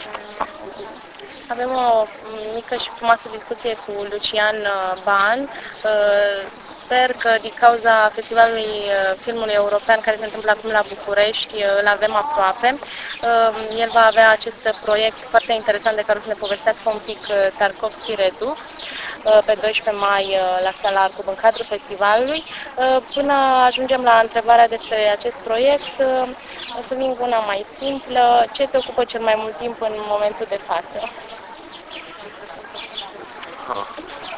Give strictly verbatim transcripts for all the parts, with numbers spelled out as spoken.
Avem o mică și frumoasă discuție cu Lucian Ban. Sper că din cauza Festivalului Filmului European care se întâmplă acum la București, îl avem aproape. El va avea acest proiect foarte interesant de care o să ne povestească un pic Tarkovski Redux pe doisprezece mai la Sala Arcub în cadrul festivalului. Până ajungem la întrebarea despre acest proiect, o să vin cu una mai simplă. Ce te ocupă cel mai mult timp în momentul de față? Ah.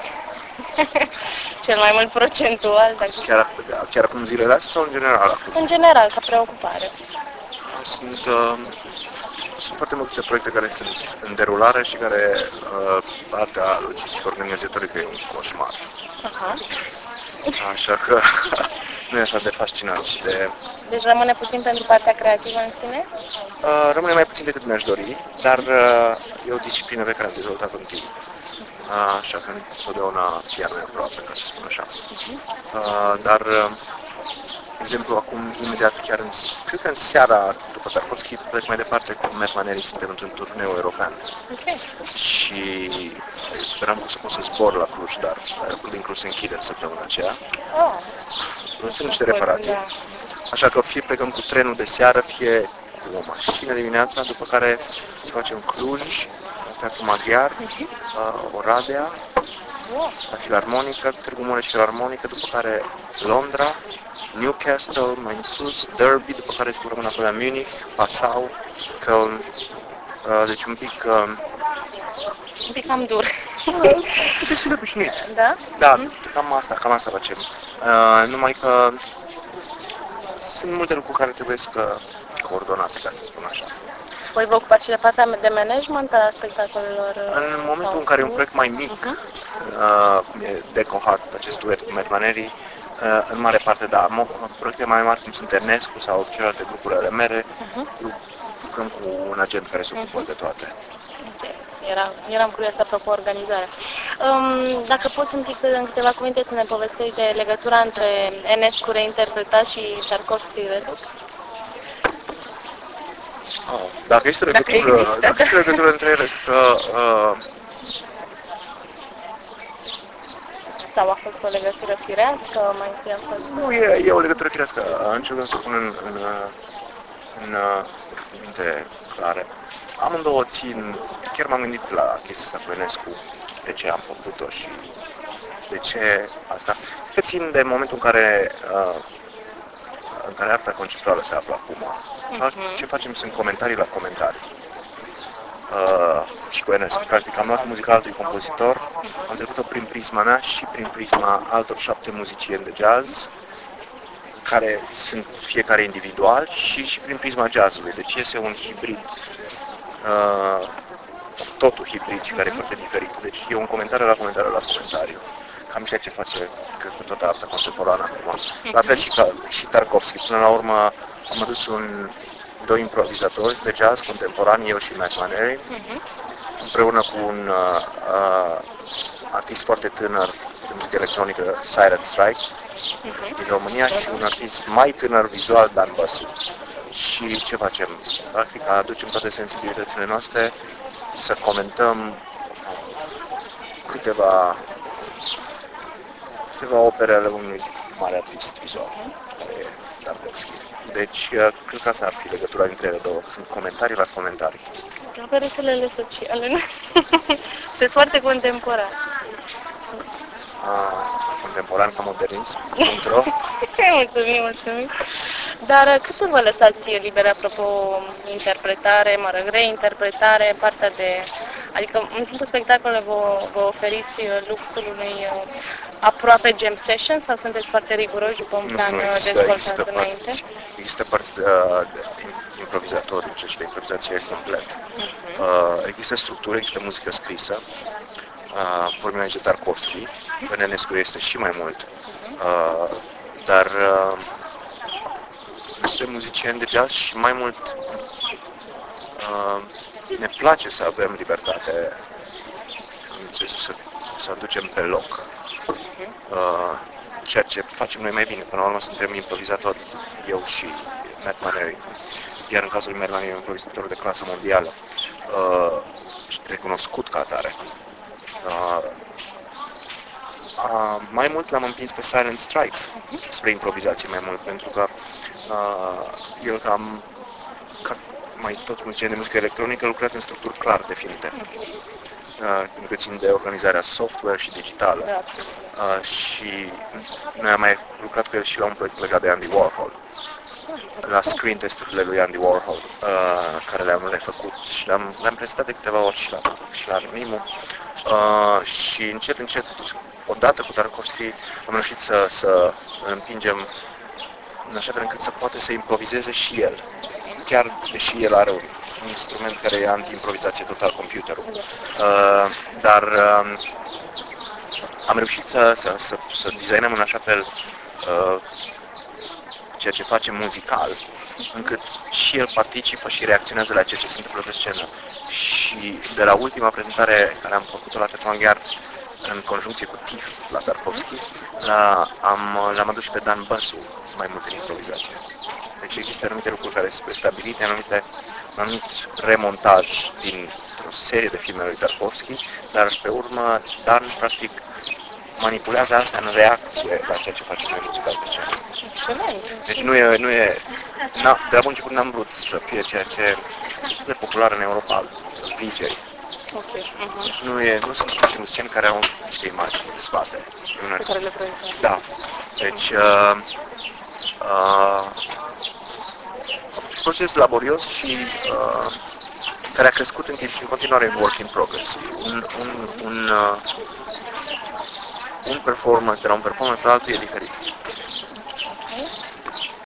Cel mai mult procentual, dacă... Chiar, chiar acum zilele astea sau în general acum? În general, ca preocupare. Sunt, uh, sunt foarte multe proiecte care sunt în derulare și care uh, partea logistică organizatorică e un coșmar. Aha. Așa că nu e așa de fascinant și de... Deci rămâne puțin pentru partea creativă în sine? Uh, rămâne mai puțin decât mi-aș dori, dar uh, e o disciplină pe care am dezvoltat-o în timp. Uh, așa că întotdeauna chiar mai aproape, ca să spun așa. Uh, dar, uh, de exemplu, acum, imediat, chiar în, cred că în seara după Tarkovski, plec mai departe cu Matt Maneri, suntem într-un turneu european. Ok. Și eu speram că să pot să zbor la Cluj, dar aeroportul din Cluj se închide în săptămâna aceea. Oh. Sunt niște reparații. Așa că fie plecăm cu trenul de seară, fie cu o mașină dimineața, după care să facem Cluj, Teatru Maghiar, uh, Oradea, la Filarmonică, Târgu Mureș Filarmonică, după care Londra, Newcastle, mai în sus, Derby, după care sigur rămân acolo la Munich, Passau, Köln, uh, deci un pic... Uh, un pic cam dur. destul de obișnuit. Da? Da, mm-hmm. cam asta, cam asta facem. Uh, numai că sunt multe lucruri care trebuie să coordonate, ca să spun așa. Voi vă ocupați și de partea de management a spectacolelor? În momentul sau în care un proiect mai mic, uh-huh. cum e Deco Heart, acest duet cu Matt Maneri, uh, în mare parte, da, proiecte mai mari cum sunt Ernescu sau celelalte grupuri ale mele, uh-huh. lucrăm cu un agent care se ocupă uh-huh. de toate. Okay. Era, eram curioasă apropo organizarea. Um, dacă poți un pic în câteva cuvinte să ne povestești de legătura între Enescu reinterpretat și Tarkovski Redux? Oh, dacă este legătură, dacă, există, dacă este legătură între ele, că... Uh, sau a fost o legătură firească, mai întâi a fost... Nu, e, e o legătură firească. Încercăm să pun în, în, în, în cuvinte clare. Amândouă țin, chiar m-am gândit la chestia asta cu Enescu, de ce am făcut-o și de ce asta. Că țin de momentul în care, uh, în care arta conceptuală se află acum. Uh-huh. Ce facem sunt comentarii la comentarii. Uh, și cu Enescu. Practic am luat muzica altui compozitor, am trecut-o prin prisma mea și prin prisma altor șapte muzicieni de jazz, care sunt fiecare individual, și și prin prisma jazzului. Deci este un hibrid, uh, totul hibrid și care e foarte diferit. Deci e un comentariu la comentariu la comentariu. Cam ceea ce face, cred, cu toată arta contemporană acum. La fel și, ca, și Tarkovski. Până la urmă am adus un doi improvizatori de jazz contemporani, eu și Matt Maneri, uh-huh. împreună cu un uh, uh, artist foarte tânăr de muzică electronică, Silent Strike, uh-huh. din România, și un artist mai tânăr vizual, Dan Băsu. Și ce facem? Practic aducem toate sensibilitățile noastre să comentăm câteva, câteva opere ale unui mare artist vizual, care e Tarkovski. Deci, cred că asta ar fi legătura dintre ele două. Sunt comentarii la comentarii. La pe rețelele sociale, nu? Sunteți foarte contemporan. Contemporan ca modernism. Într-o. Mulțumim, mulțumim. Dar cât vă lăsați libere, apropo, interpretare, mă rog, reinterpretare, partea de... Adică, în timpul spectacolului vă, vă oferiți luxul unui aproape jam session sau sunteți foarte riguroși după un plan nu, există, dezvoltat există înainte? Părți, există părți de, de improvizatorice și de improvizație complet. Uh-huh. Uh, există structură, există muzică scrisă, uh, formula de Tarkovski, în Enescu este și mai mult, uh, dar uh, suntem muzicieni de jazz și mai mult uh, ne place să avem libertate să, să aducem pe loc uh, ceea ce facem noi mai bine. Până la urmă suntem improvizatori, eu și Matt Maneri, iar în cazul meu e un improvizator de clasă mondială. uh, recunoscut ca atare. Uh, uh, mai mult l-am împins pe Silent Strike spre improvizație mai mult, pentru că uh, el cam, ca mai toți muzicieni de muzică electronică, lucrează în structuri clar definite. Uh, pentru că țin de organizarea software și digitală. Uh, și noi am mai lucrat cu el și la un proiect legat de Andy Warhol, la screen testurile lui Andy Warhol, uh, care le-am refăcut și le-am, le-am prezentat de câteva ori și la, și la Mimu. Uh, și încet, încet, odată cu Tarkovski, am reușit să, să împingem în așa fel încât să poate să improvizeze și el, chiar deși el are un instrument care e anti-improvizație total, computerul. Uh, dar uh, am reușit să, să, să, să designăm în așa fel uh, ceea ce face muzical, încât și el participă și reacționează la ceea ce se întâmplă pe scenă. Și de la ultima prezentare care am făcut-o la Teatru Maghiar, în conjuncție cu Tif la Tarkovski, la, am, l-am adus și pe Dan Băsu mai mult în improvizație. Deci există anumite lucruri care sunt prestabilite, anumite, un anumit remontaj dintr-o serie de filme lui Tarkovski, dar pe urmă Dan practic manipulează asta în reacție la ceea ce facem noi muzical pe scenă. Deci nu e, nu e, na, de la bun început n-am vrut să fie ceea ce e destul de popular în Europa, D J. Okay. Uh-huh. Deci nu, e, nu sunt niște muzicieni care au niște imagini în spate. Pe care le prezintă. Da. Deci, uh, uh, un proces laborios și uh, care a crescut în timp și în continuare în work in progress. Un, un, un, uh, un performance de la un performance la altul e diferit.